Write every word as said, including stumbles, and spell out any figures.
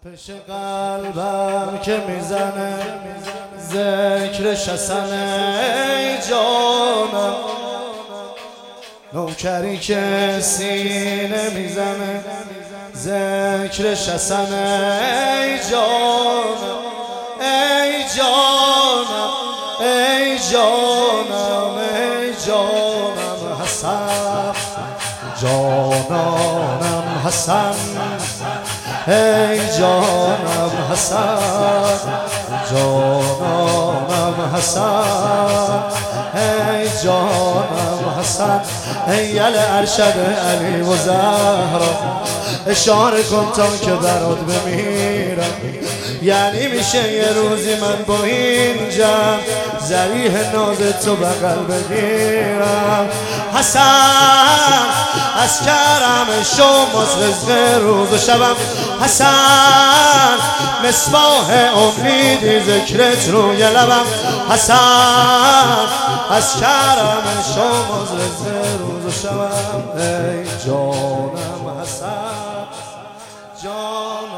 پیش قلبم که میزنه ذکرش حسنه ای جانم، نوکری که سینه میزنه ذکرش حسنه ای جانم، ای جانم ای جانم ای جانم حسن، جانانم حسن، ای جانم حسن، جانانم حسن، ای جانم حسن، ای ارشد علی و زهرا اشاره کن تا که برات بمیرم، یعنی میشه یه روزی من با این جمع ذریح ناز تو بغل بگیرم. حسن از کرم شماست رزق روز و شبم، حسن مصباح امیدی ذکرت روی لبم، حسن از کرم شماست رزق روز و شبم، ای جانم حسن، جان